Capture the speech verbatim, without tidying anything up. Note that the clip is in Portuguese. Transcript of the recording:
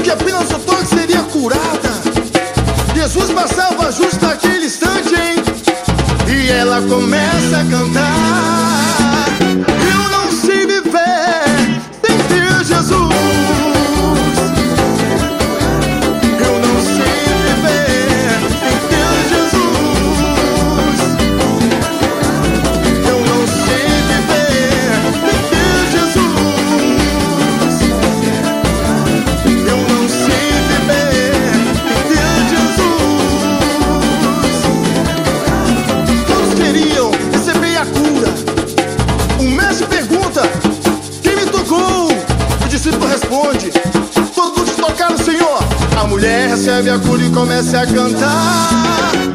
de apenas um toque seria curada. Jesus passava justo naquele instante, hein? E ela começa a cantar: eu não sei viver sem ter Jesus. Eu não sei viver sem ter Jesus. Eu não sei viver sem ter Jesus. Eu não sei viver sem ter Jesus. Todos queriam receber a cura. O mestre pergunta: quem me tocou? O discípulo responde: todos tocaram, Senhor. A mulher recebe a cura e começa a cantar: